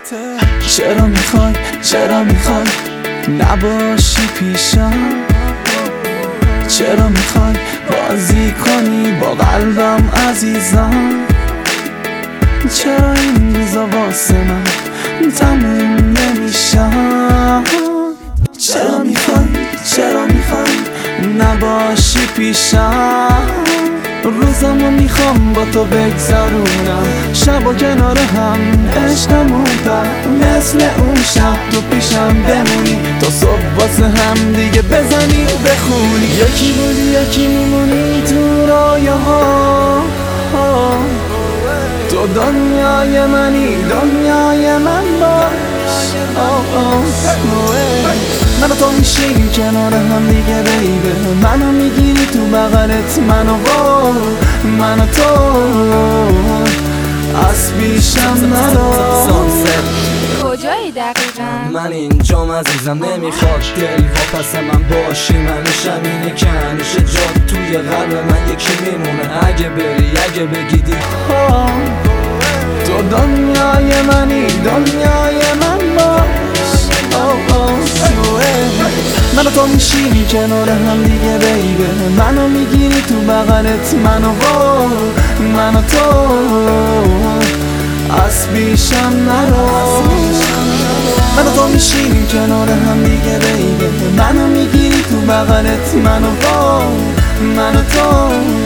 چرا میخوای نباشی پیشم؟ چرا میخوای بازی کنی با قلبم عزیزم؟ چرا این روزا واسه من تموم نمیشم؟ چرا میخوای نباشی پیشم؟ روزمو میخوام با تو بگذرونم، شب کنار هم عشقمون پر مثل اون شب تو پیشم بمونی، تا صبح واسه هم دیگه بزنی بخونی. یکی بودی یکی میمونی تو رایه ها، تو دنیای منی دنیای من باش. من و تو میشیم کنار هم دیگه بیبه، منو میگیری تو بغلت من و تو از پیشم ندار. کجایی دقیقا؟ من اینجام عزیزم، نمیخواد دل ها پس من باشی، من شمینه که همیشه جاد توی قلب من یکی میمونه. اگه بری اگه بگیدی تو دنیای منی دنیای من باش. من و تو میشینی کنار هم دیگه بیبه، منو میگیری تو بغلت من و تو از پیشم نرو. من و تو میشینیم کنار هم دیگه بیبه، منو میگیری تو بغلت من و تو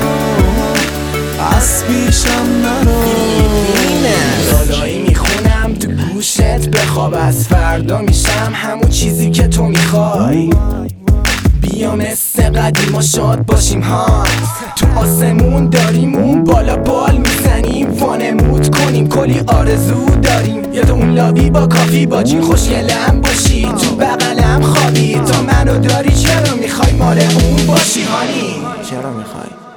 از پیشم نرو. لالایی میخونم تو گوشت، بخواب از فردا میشم همون چیزی که تو میخوای. بیا مثل قدیما شاد باشیم ها، تو آسمون داریم اون بالا بال میزنیم، وانمود کنیم کلی آرزو داریم. یاد اون لابی با کافی با جین خوشگلم باشی، تو بغلم خوابی تا منو داری. چرا میخوای مال اون باشی هانی؟ چرا میخوای